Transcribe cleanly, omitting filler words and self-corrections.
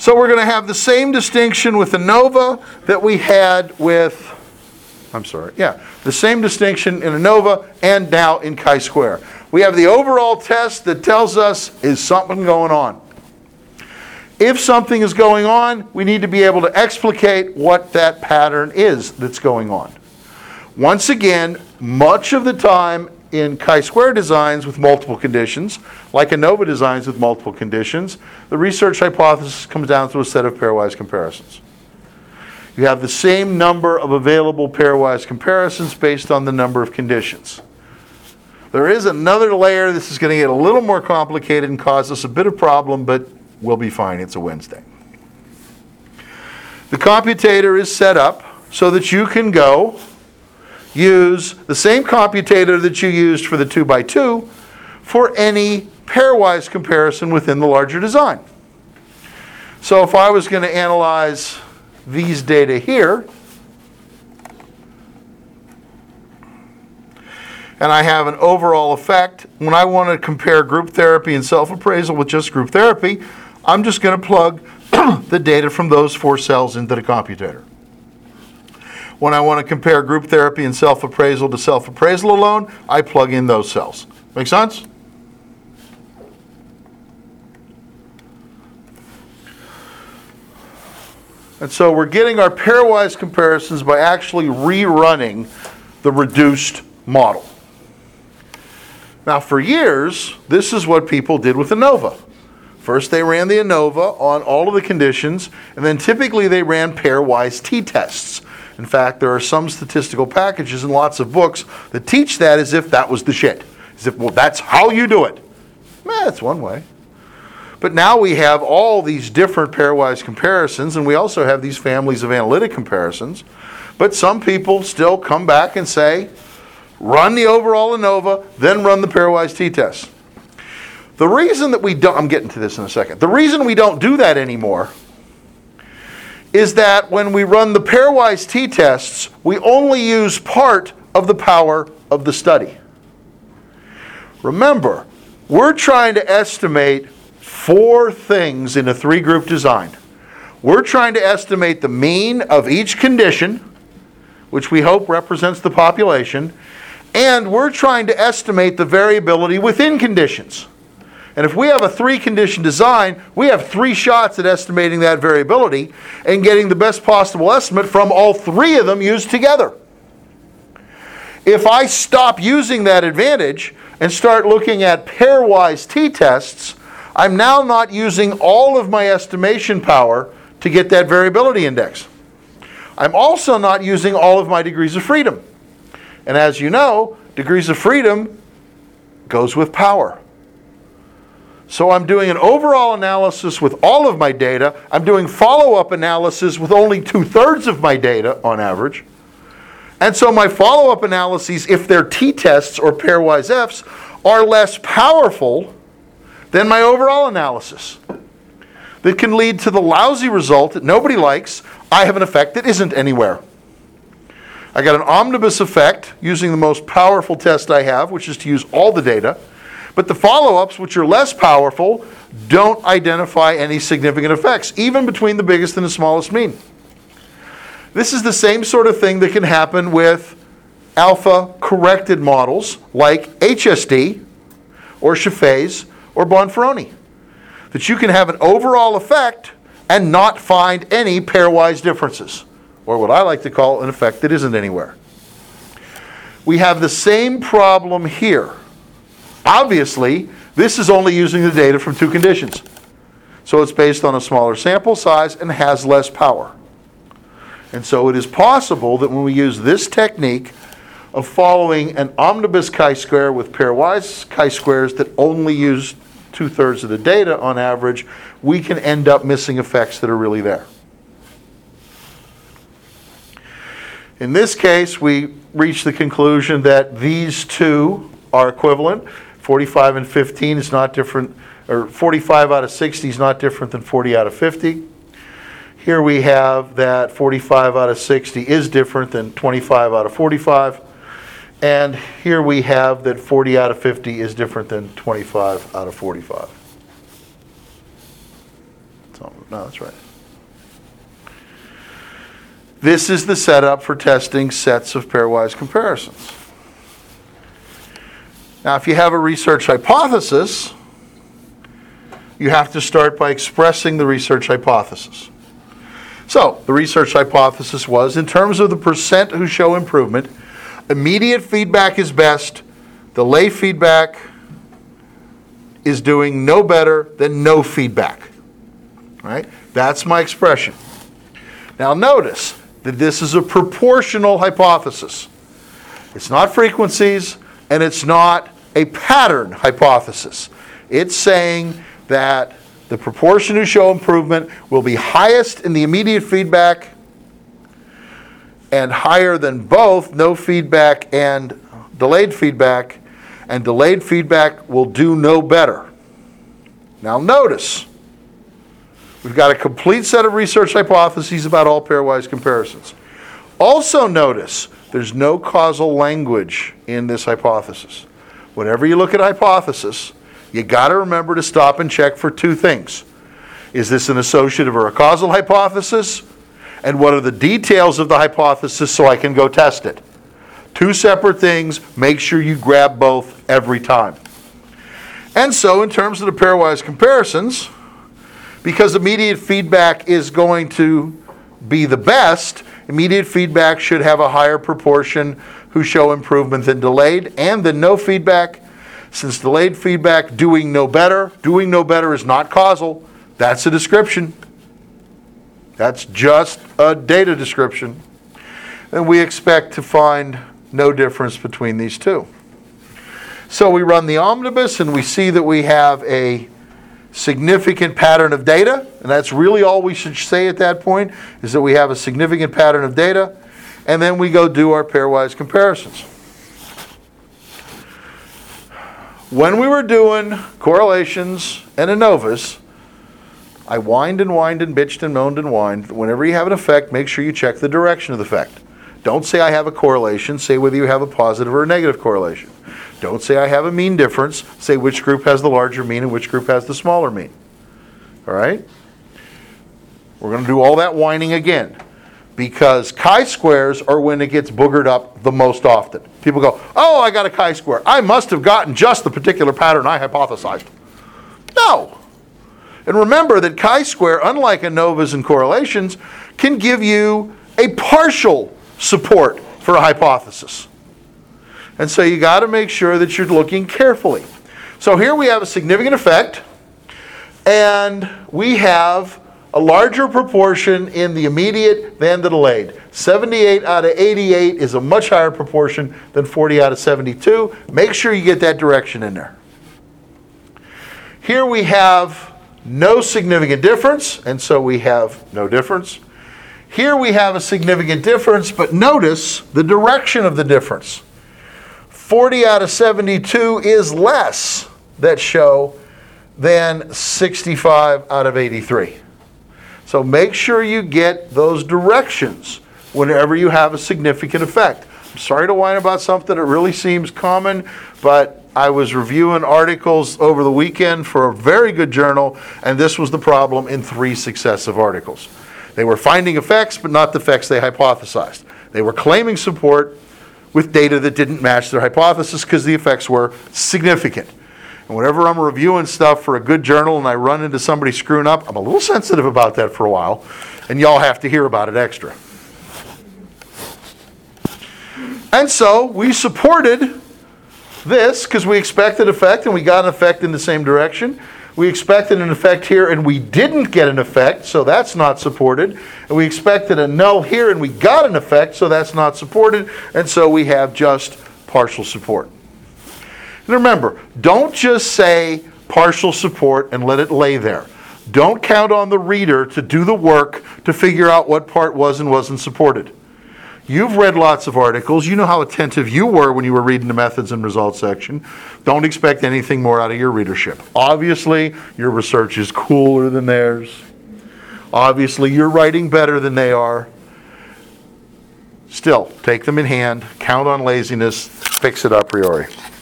So we're going to have the same distinction with ANOVA that we had with, the same distinction in ANOVA and now in chi-square. We have the overall test that tells us, is something going on? If something is going on, we need to be able to explicate what that pattern is that's going on. Once again, much of the time in chi-square designs with multiple conditions, like ANOVA designs with multiple conditions, the research hypothesis comes down to a set of pairwise comparisons. You have the same number of available pairwise comparisons based on the number of conditions. There is another layer. This is going to get a little more complicated and cause us a bit of problem, but we'll be fine. It's a Wednesday. The computator is set up so that you can go use the same computator that you used for the 2x2 for any pairwise comparison within the larger design. So if I was going to analyze these data here, and I have an overall effect, when I want to compare group therapy and self-appraisal with just group therapy, I'm just going to plug the data from those 4 cells into the computator. When I want to compare group therapy and self-appraisal to self-appraisal alone, I plug in those cells. Make sense? And so we're getting our pairwise comparisons by actually rerunning the reduced model. Now for years, this is what people did with ANOVA. First they ran the ANOVA on all of the conditions, and then typically they ran pairwise t-tests. In fact, there are some statistical packages and lots of books that teach that as if that was the shit. As if, well, that's how you do it. That's one way. But now we have all these different pairwise comparisons, and we also have these families of analytic comparisons. But some people still come back and say, run the overall ANOVA, then run the pairwise t-test. The reason that we don't, I'm getting to this in a second. The reason we don't do that anymore is that when we run the pairwise t-tests, we only use part of the power of the study. Remember, we're trying to estimate 4 things in a 3-group design. We're trying to estimate the mean of each condition, which we hope represents the population, and we're trying to estimate the variability within conditions. And if we have a 3-condition design, we have 3 shots at estimating that variability and getting the best possible estimate from all 3 of them used together. If I stop using that advantage and start looking at pairwise t-tests, I'm now not using all of my estimation power to get that variability index. I'm also not using all of my degrees of freedom. And as you know, degrees of freedom goes with power. So I'm doing an overall analysis with all of my data. I'm doing follow-up analysis with only 2/3 of my data on average. And so my follow-up analyses, if they're t-tests or pairwise Fs, are less powerful than my overall analysis. That can lead to the lousy result that nobody likes. I have an effect that isn't anywhere. I got an omnibus effect using the most powerful test I have, which is to use all the data. But the follow-ups, which are less powerful, don't identify any significant effects, even between the biggest and the smallest mean. This is the same sort of thing that can happen with alpha-corrected models like HSD or Scheffé's or Bonferroni. That you can have an overall effect and not find any pairwise differences, or what I like to call an effect that isn't anywhere. We have the same problem here. Obviously, this is only using the data from 2 conditions. So it's based on a smaller sample size and has less power. And so it is possible that when we use this technique of following an omnibus chi-square with pairwise chi-squares that only use 2/3 of the data on average, we can end up missing effects that are really there. In this case, we reach the conclusion that these 2 are equivalent. 45 and 15 is not different, or 45 out of 60 is not different than 40 out of 50. Here we have that 45 out of 60 is different than 25 out of 45. And here we have that 40 out of 50 is different than 25 out of 45. So No, that's right. This is the setup for testing sets of pairwise comparisons. Now, if you have a research hypothesis, you have to start by expressing the research hypothesis. So, the research hypothesis was, in terms of the percent who show improvement, immediate feedback is best, delay feedback is doing no better than no feedback. All right? That's my expression. Now notice that this is a proportional hypothesis. It's not frequencies, and it's not a pattern hypothesis. It's saying that the proportion who show improvement will be highest in the immediate feedback and higher than both no feedback and delayed feedback, and delayed feedback will do no better. Now notice, we've got a complete set of research hypotheses about all pairwise comparisons. Also notice, there's no causal language in this hypothesis. Whenever you look at a hypothesis, you got to remember to stop and check for two things. Is this an associative or a causal hypothesis? And what are the details of the hypothesis so I can go test it? Two separate things. Make sure you grab both every time. And so in terms of the pairwise comparisons, because immediate feedback is going to be the best, immediate feedback should have a higher proportion who show improvement than delayed and than no feedback. Since delayed feedback doing no better is not causal. That's a description. That's just a data description. And we expect to find no difference between these two. So we run the omnibus and we see that we have a significant pattern of data, and that's really all we should say at that point, is that we have a significant pattern of data, and then we go do our pairwise comparisons. When we were doing correlations and ANOVAs, I whined and bitched and moaned and whined. Whenever you have an effect, make sure you check the direction of the effect. Don't say I have a correlation, say whether you have a positive or a negative correlation. Don't say I have a mean difference, say which group has the larger mean and which group has the smaller mean. All right? We're going to do all that whining again, because chi-squares are when it gets boogered up the most often. People go, oh, I got a chi-square. I must have gotten just the particular pattern I hypothesized. No. And remember that chi-square, unlike ANOVAs and correlations, can give you a partial support for a hypothesis. And so you got to make sure that you're looking carefully. So here we have a significant effect, and we have a larger proportion in the immediate than the delayed. 78 out of 88 is a much higher proportion than 40 out of 72. Make sure you get that direction in there. Here we have no significant difference, and so we have no difference. Here we have a significant difference, but notice the direction of the difference. 40 out of 72 is less that show than 65 out of 83. So make sure you get those directions whenever you have a significant effect. I'm sorry to whine about something that really seems common, but I was reviewing articles over the weekend for a very good journal, and this was the problem in 3 successive articles. They were finding effects, but not the effects they hypothesized. They were claiming support with data that didn't match their hypothesis because the effects were significant. And whenever I'm reviewing stuff for a good journal and I run into somebody screwing up, I'm a little sensitive about that for a while, and y'all have to hear about it extra. And so we supported this because we expected effect, and we got an effect in the same direction. We expected an effect here, and we didn't get an effect, so that's not supported. And we expected a null here, and we got an effect, so that's not supported. And so we have just partial support. And remember, don't just say partial support and let it lay there. Don't count on the reader to do the work to figure out what part was and wasn't supported. You've read lots of articles. You know how attentive you were when you were reading the methods and results section. Don't expect anything more out of your readership. Obviously, your research is cooler than theirs. Obviously, you're writing better than they are. Still, take them in hand, count on laziness, fix it a priori.